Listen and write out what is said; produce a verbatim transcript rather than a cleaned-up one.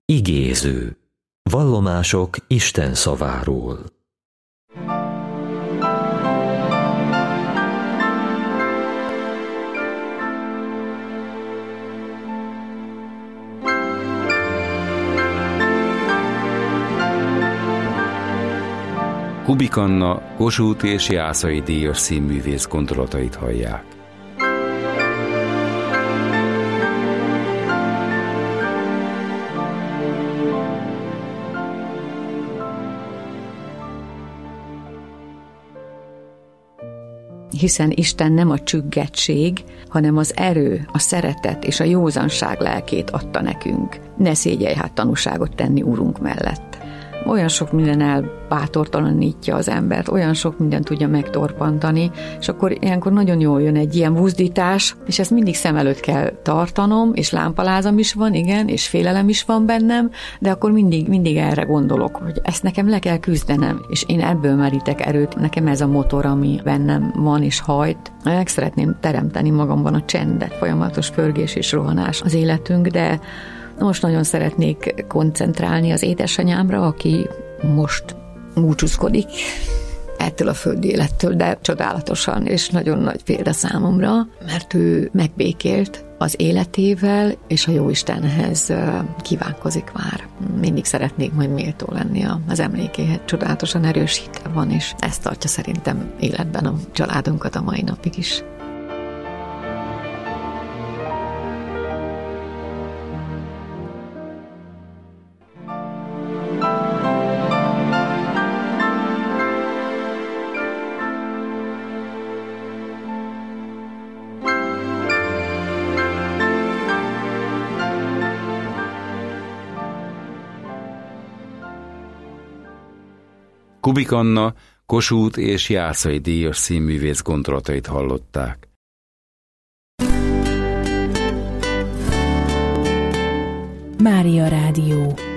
Igéző. Vallomások Isten szaváról. Kubik Anna Kossuth és Jászai díjas színművész gondolatait hallják. Hiszen Isten nem a csüggettség, hanem az erő, a szeretet és a józanság lelkét adta nekünk. Ne szégyelj hát tanúságot tenni Urunk mellett. Olyan sok minden elbátortalanítja az embert, olyan sok minden tudja megtorpantani, és akkor ilyenkor nagyon jól jön egy ilyen buzdítás, és ezt mindig szem előtt kell tartanom, és lámpalázam is van, igen, és félelem is van bennem, de akkor mindig, mindig erre gondolok, hogy ezt nekem le kell küzdenem, és én ebből merítek erőt, nekem ez a motor, ami bennem van és hajt. Meg szeretném teremteni magamban a csendet, folyamatos pörgés és rohanás az életünk, de most nagyon szeretnék koncentrálni az édesanyámra, aki most búcsúzkodik ettől a földi élettől, de csodálatosan, és nagyon nagy példa számomra, mert ő megbékélt az életével, és a Jóistenhez kívánkozik már. Mindig szeretnék majd méltó lenni az emlékéhez. Csodálatosan erős hite van, és ezt tartja szerintem életben a családunkat a mai napig is. Kubik Anna Kossuth és Jászai díjas színművész gondolatait hallották. Mária Rádió.